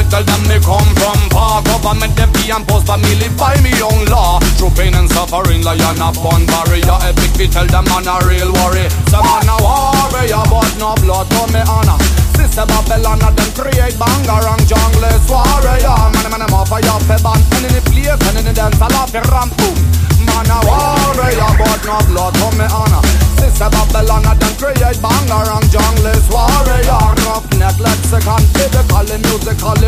Tell them me come from far. Government them fee and post, but me live by me own law. Through pain and suffering, lion a fun barrier. Epic we tell them man a real worry. Some man a warrior, but no blood to me honor. Sister Babylon a them create bangarang junglist warrior. Man them off a your band. And in the place, and in the dance, I love the ramp, boom. Man a warrior, but no blood to me honor. Sister Babylon a them create bangarang junglist warrior. Rough neck lexicon, physically, musically.